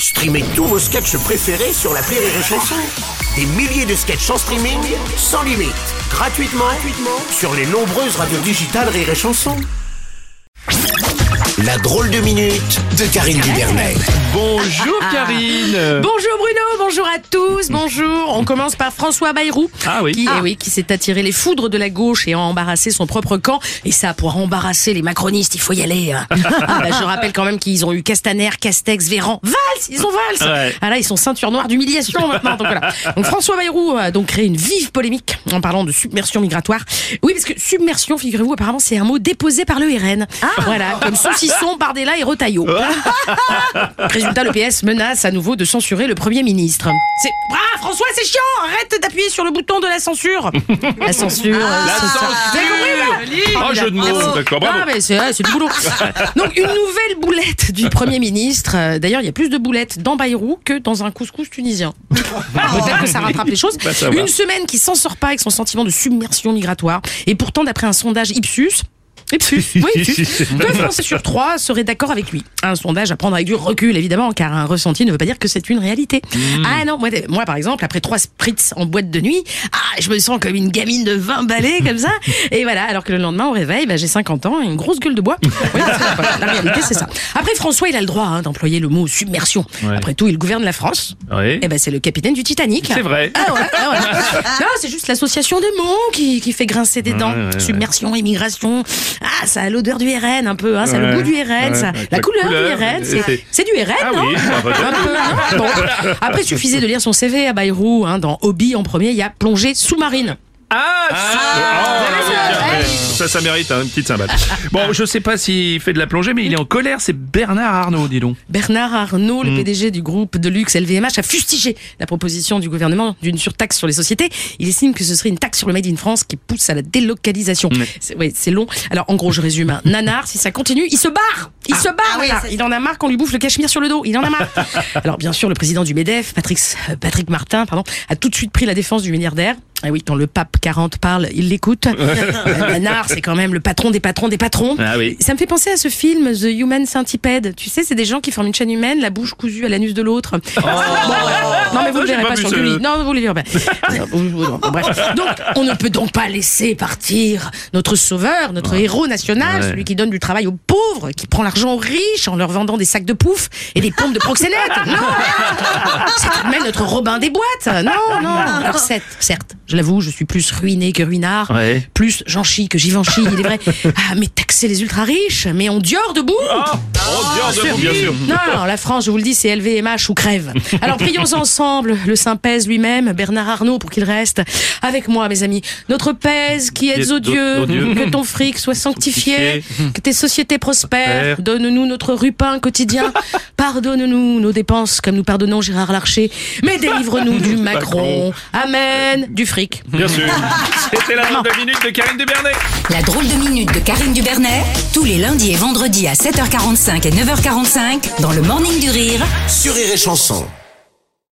Streamez tous vos sketchs préférés sur l'appli Rire et Chanson. Des milliers de sketchs en streaming, sans limite, gratuitement sur les nombreuses radios digitales Rire et Chanson. La drôle de minute de Karine Dubernet. Bonjour Karine. Bonjour Bruno, bonjour à tous, bonjour. On commence par François Bayrou, qui s'est attiré les foudres de la gauche et a embarrassé son propre camp. Et ça, pour embarrasser les macronistes, il faut y aller. Je rappelle quand même qu'ils ont eu Castaner, Castex, Véran, Valls, ils ont Valls. Ouais. Ah là, ils sont ceinture noire d'humiliation maintenant. Donc voilà. Donc François Bayrou a donc créé une vive polémique en parlant de submersion migratoire. Oui, parce que submersion, figurez-vous, apparemment c'est un mot déposé par le RN. Voilà, comme saucisson, Bardella et Retailleau. Résultat, le PS menace à nouveau de censurer le Premier ministre. François, c'est chiant. Arrête d'appuyer sur le bouton de la censure. La censure. Jeu de mots, d'accord, bravo. Mais c'est du boulot. Donc, une nouvelle boulette du Premier ministre. D'ailleurs, il y a plus de boulettes dans Bayrou que dans un couscous tunisien. Peut-être que ça rattrape les choses. Une semaine qui s'en sort pas avec son sentiment de submersion migratoire. Et pourtant, d'après un sondage Ipsos, deux Français sur 3 seraient d'accord avec lui. Un sondage à prendre avec du recul, évidemment, car un ressenti ne veut pas dire que c'est une réalité. Ah non, moi par exemple, après 3 spritz en boîte de nuit, je me sens comme une gamine de 20 balais, comme ça. Et voilà, alors que le lendemain, au réveil, j'ai 50 ans et une grosse gueule de bois. Oui, la réalité, c'est ça. Après, François, il a le droit d'employer le mot submersion. Ouais. Après tout, il gouverne la France. Ouais. Et c'est le capitaine du Titanic. C'est vrai. Non, c'est juste l'association des mots qui fait grincer des dents. Submersion, immigration. Ça a l'odeur du RN un peu, ça a le goût du RN, ça. La couleur du RN, c'est du RN, non? Un peu, non? Bon. Après, il suffisait de lire son CV à Bayrou, dans Hobby en premier, il y a plongée sous-marine. Ça mérite une petite cymbale. Bon, je sais pas s'il fait de la plongée, mais il est en colère, c'est Bernard Arnault, dis donc. Bernard Arnault, le PDG du groupe de luxe LVMH, a fustigé la proposition du gouvernement d'une surtaxe sur les sociétés. Il estime que ce serait une taxe sur le Made in France qui pousse à la délocalisation. C'est long. Alors, en gros, je résume. Nanar, si ça continue, il se barre. Il en a marre qu'on lui bouffe le cachemire sur le dos. Il en a marre. Alors, bien sûr, le président du MEDEF, Patrick Martin, a tout de suite pris la défense du milliardaire. Ah oui, quand le pape 40 parle, il l'écoute. Nanar, c'est quand même le patron des patrons des patrons. Ça me fait penser à ce film The Human Centipede. Tu sais, c'est des gens qui forment une chaîne humaine, la bouche cousue à l'anus de l'autre. Non, mais vous le verrez pas sur Gulli. Non, vous le verrez pas. Bref. Donc, on ne peut donc pas laisser partir notre sauveur, notre héros national, celui qui donne du travail aux pauvres, qui prend l'argent aux riches en leur vendant des sacs de pouf et des pompes de proxénète. Non, c'est tout de même notre Robin des boîtes. Non. Alors, certes, je l'avoue, je suis plus ruiné que ruinard, plus Jean-Chi que Givenchy, il est vrai. Mais taxer les ultra-riches, mais on Dior debout. Dior debout, bien sûr. Non, la France, je vous le dis, c'est LVMH ou crève. Alors prions ensemble le Saint Pèse lui-même, Bernard Arnault, pour qu'il reste avec moi, mes amis. Notre Pèse qui êtes odieux, que ton fric soit sanctifié, que tes sociétés prospèrent, donne-nous notre rupin quotidien, pardonne-nous nos dépenses comme nous pardonnons Gérard Larcher, mais délivre-nous du Macron. Amen, du fric. Bien sûr. C'était la drôle de minute de Karine Dubernet. La drôle de minute de Karine Dubernet, tous les lundis et vendredis à 7h45 et 9h45 dans le Morning du Rire Sur Rire et Chanson.